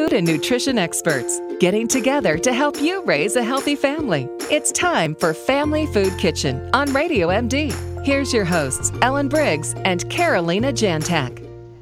food and nutrition experts, getting together to help you raise a healthy family. It's time for Family Food Kitchen on Radio MD. Here's your hosts, Ellen Briggs and Carolina Jantak.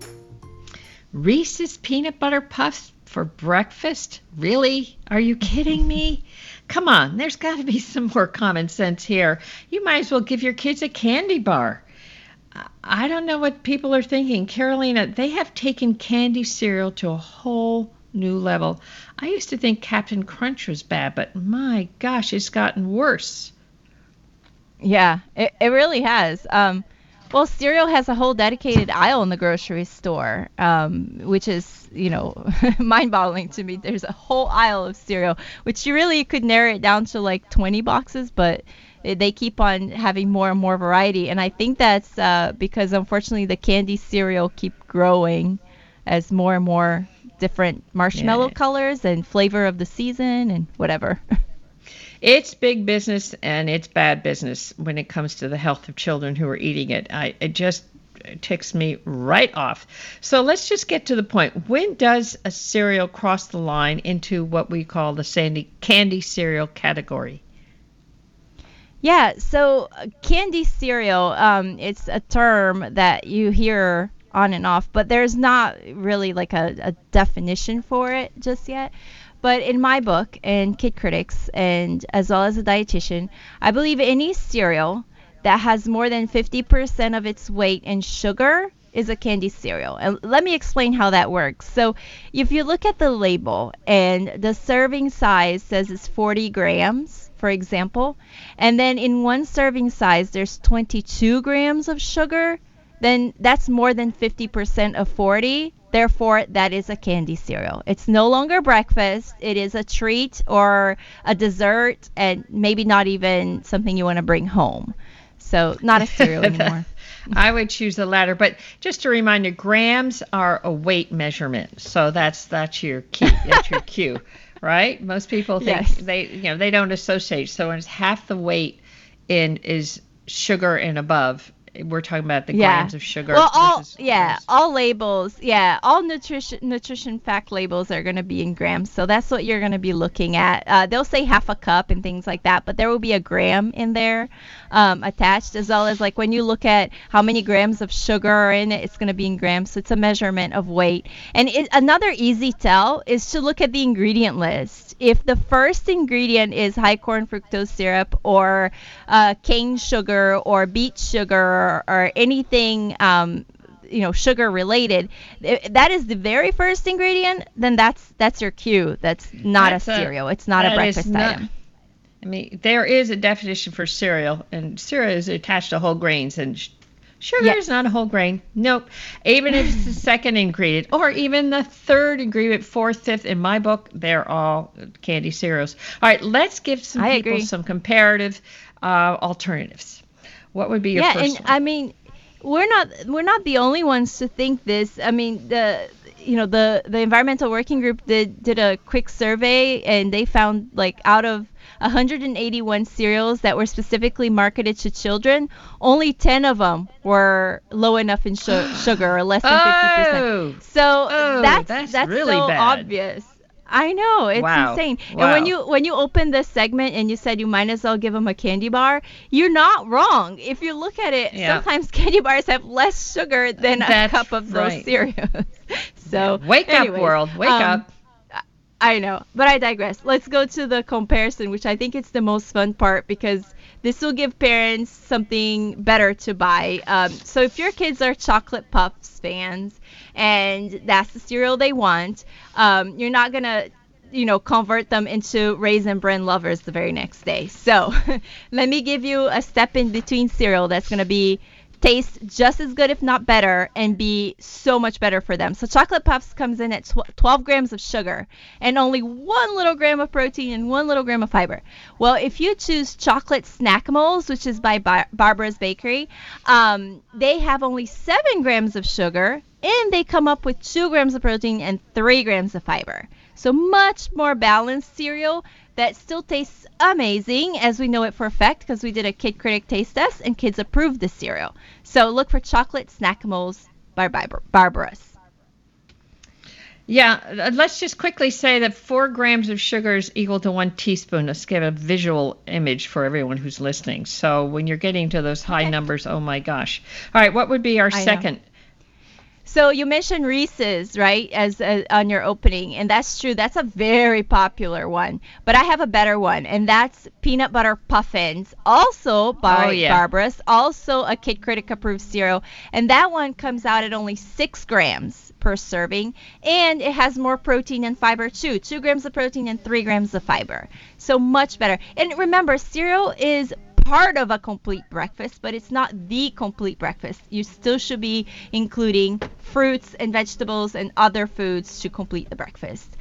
Reese's Peanut Butter Puffs for breakfast? Really? Are you kidding me? Come on, there's got to be some more common sense here. You might as well give your kids a candy bar. I don't know what people are thinking. Carolina, they have taken candy cereal to a whole new level. I used to think Captain Crunch was bad, but my gosh, it's gotten worse. Yeah, it really has. Well, cereal has a whole dedicated aisle in the grocery store, which is, mind-boggling to me. There's a whole aisle of cereal, which you really could narrow it down to like 20 boxes, but they keep on having more and more variety. And I think that's because, unfortunately, the candy cereal keep growing as more and more different marshmallow colors and flavor of the season and whatever. It's big business and it's bad business when it comes to the health of children who are eating it. It just ticks me right off. So let's just get to the point. When does a cereal cross the line into what we call the candy cereal category? Yeah, so candy cereal, it's a term that you hear on and off, but there's not really like a definition for it just yet. But in my book, and Kid Critics, and as well as a dietitian, I believe any cereal that has more than 50% of its weight in sugar is a candy cereal. And let me explain how that works. So if you look at the label and the serving size says it's 40 grams, for example, and then in one serving size there's 22 grams of sugar, then that's more than 50% of 40. Therefore, that is a candy cereal. It's no longer breakfast. It is a treat or a dessert, and maybe not even something you want to bring home. So not a cereal anymore. I would choose the latter. But just to remind you, grams are a weight measurement. So that's your key. That's your cue, right? Most people think they don't associate. So when it's half the weight is sugar and above, we're talking about the grams of sugar. Well, all labels, all nutrition fact labels are going to be in grams. So that's what you're going to be looking at. They'll say half a cup and things like that, but there will be a gram in there attached, as well as like when you look at how many grams of sugar are in it, it's going to be in grams. So it's a measurement of weight. And another easy tell is to look at the ingredient list. If the first ingredient is high corn fructose syrup or cane sugar or beet sugar or anything sugar related, that is the very first ingredient, then that's your cue. That's not a cereal. It's not a breakfast item. I mean, there is a definition for cereal, and cereal is attached to whole grains, and sugar is not a whole grain. Nope. Even if it's the second ingredient or even the third ingredient, fourth, fifth, in my book, they're all candy cereals. All right, let's give some people some comparative alternatives. What would be your first one? I mean, we're not the only ones to think this. I mean, the Environmental Working Group did a quick survey, and they found like out of 181 cereals that were specifically marketed to children, only 10 of them were low enough in sugar or less than 50%. So that's really so bad. Obvious. I know, it's insane. Wow. And when you open this segment and you said you might as well give them a candy bar, you're not wrong. If you look at it, sometimes candy bars have less sugar than a cup of those cereals. So wake up, world, wake up. I know, but I digress. Let's go to the comparison, which I think it's the most fun part because this will give parents something better to buy. So if your kids are Chocolate Puffs fans and that's the cereal they want, you're not going to convert them into Raisin Bran lovers the very next day. So let me give you a step in between cereal that's going to taste just as good, if not better, and be so much better for them. So Chocolate Puffs comes in at 12 grams of sugar and only 1 little gram of protein and 1 little gram of fiber. Well, if you choose Chocolate Snackimals, which is by Barbara's Bakery, they have only 7 grams of sugar and they come up with 2 grams of protein and 3 grams of fiber. So much more balanced cereal that still tastes amazing, as we know it for a fact because we did a Kid Critic taste test and kids approved the cereal. So look for Chocolate Snackimals by Barbara's. Yeah, let's just quickly say that 4 grams of sugar is equal to 1 teaspoon. Let's give a visual image for everyone who's listening. So when you're getting to those high Okay. numbers, oh my gosh. All right, what would be our I know. second? So you mentioned Reese's, right, as on your opening, and that's true. That's a very popular one. But I have a better one, and that's peanut butter puffins, also by Oh, yeah. Barbara's, also a Kid Critic approved cereal, and that one comes out at only 6 grams per serving, and it has more protein and fiber too. 2 grams of protein and 3 grams of fiber. So much better. And remember, cereal is part of a complete breakfast, but it's not the complete breakfast. You still should be including fruits and vegetables and other foods to complete the breakfast.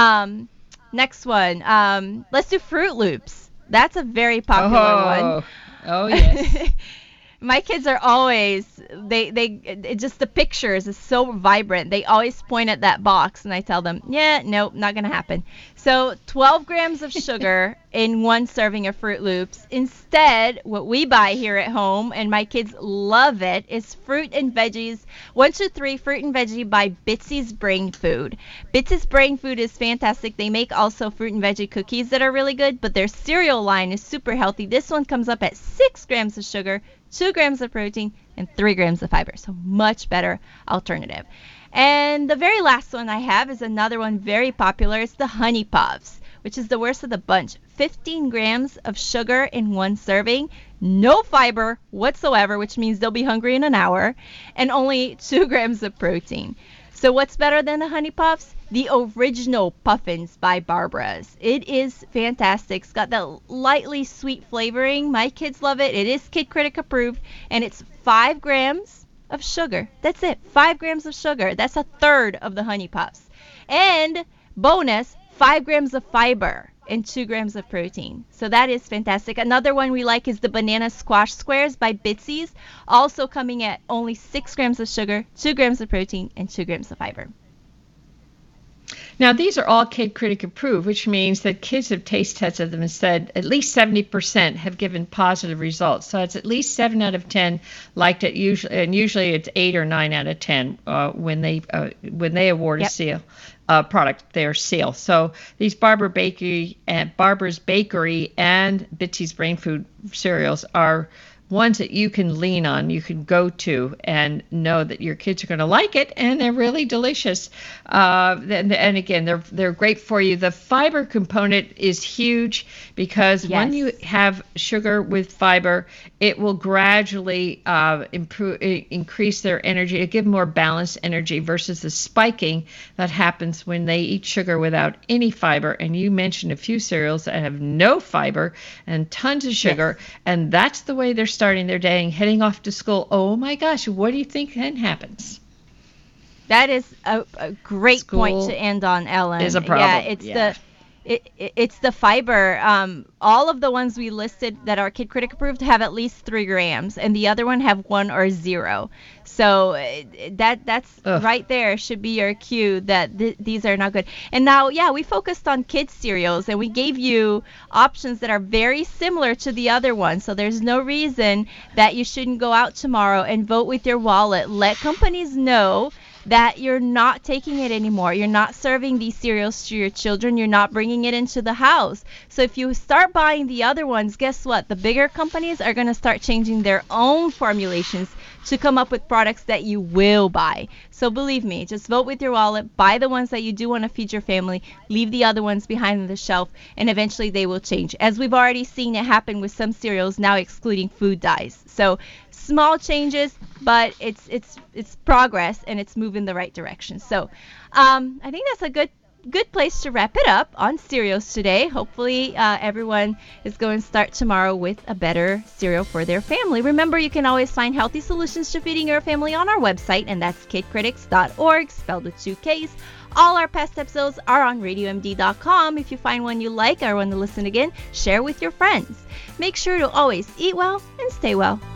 Next one, let's do Fruit Loops. That's a very popular one. Oh, yes. My kids are always just the pictures is so vibrant. They always point at that box and I tell them, yeah, nope, not gonna happen. So 12 grams of sugar in 1 serving of Fruit Loops. Instead, what we buy here at home, and my kids love it, is fruit and veggies. 1, 2, 3 fruit and veggie by Bitsy's Brain Food. Bitsy's Brain Food is fantastic. They make also fruit and veggie cookies that are really good, but their cereal line is super healthy. This one comes up at 6 grams of sugar, 2 grams of protein, and 3 grams of fiber. So much better alternative. And the very last one I have is another one very popular. It's the Honey Puffs, which is the worst of the bunch. 15 grams of sugar in 1 serving, no fiber whatsoever, which means they'll be hungry in an hour, and only 2 grams of protein. So what's better than the Honey Puffs? The original Puffins by Barbara's. It is fantastic. It's got that lightly sweet flavoring. My kids love it. It is Kid Critic approved, and it's 5 grams of sugar. That's it. 5 grams of sugar. That's a third of the Honey Puffs. And bonus, 5 grams of fiber and 2 grams of protein. So that is fantastic. Another one we like is the Banana Squash Squares by Bitsy's, also coming at only 6 grams of sugar, 2 grams of protein, and 2 grams of fiber. Now, these are all Kid Critic approved, which means that kids have taste tested them and said at least 70% have given positive results. So it's at least 7 out of 10 liked it, usually it's 8 or 9 out of 10 when they award a seal. Product, their seal. So these Barbara's Bakery and Bitsy's Brain Food cereals are ones that you can lean on, you can go to and know that your kids are going to like it, and they're really delicious. And again, they're great for you. The fiber component is huge because when you have sugar with fiber, it will gradually increase their energy, give more balanced energy versus the spiking that happens when they eat sugar without any fiber. And you mentioned a few cereals that have no fiber and tons of sugar, and that's the way they're starting their day and heading off to school. Oh my gosh, what do you think then happens? That is a great point to end on, Ellen. Is a problem. It's the fiber. All of the ones we listed that are Kid Critic approved have at least 3 grams, and the other one have 1 or 0. So that's right there should be your cue that these are not good. And now, we focused on kids cereals, and we gave you options that are very similar to the other ones. So there's no reason that you shouldn't go out tomorrow and vote with your wallet. Let companies know that you're not taking it anymore. You're not serving these cereals to your children. You're not bringing it into the house. So if you start buying the other ones, guess what? The bigger companies are going to start changing their own formulations to come up with products that you will buy. So believe me, just vote with your wallet, buy the ones that you do want to feed your family, leave the other ones behind on the shelf, and eventually they will change. As we've already seen it happen with some cereals now excluding food dyes. So small changes, but it's progress and it's moving the right direction. So I think that's a good place to wrap it up on cereals today. Hopefully everyone is going to start tomorrow with a better cereal for their family. Remember, you can always find healthy solutions to feeding your family on our website, and that's kidcritics.org, spelled with 2 Ks. All our past episodes are on RadioMD.com. If you find one you like or want to listen again, share with your friends. Make sure to always eat well and stay well.